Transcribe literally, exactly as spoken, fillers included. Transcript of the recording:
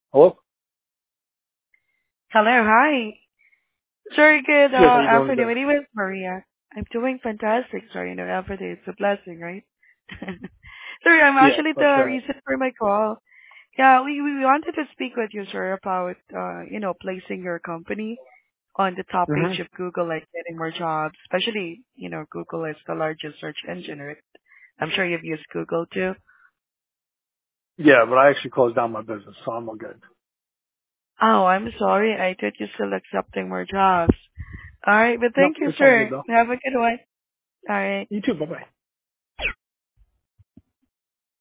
Hello? Hello, hi. Sorry, good Yes, how uh, you doing afternoon. today? My name is Maria. I'm doing fantastic. Sorry, you know, every day it's a blessing, right? Sorry, I'm Yeah, actually for the sure. reason for my call. Yeah, we, we wanted to speak with you, sir, about, uh, you know, placing your company on the top hmm page of Google, like getting more jobs, especially, you know, Google is the largest search engine, right? I'm sure you've used Google too. Yeah, but I actually closed down my business, so I'm all good. Oh, I'm sorry. I thought you're still accepting more jobs. All right, but Nope, thank you, it's all good sir. though. Have a good one. All right. You too. Bye bye.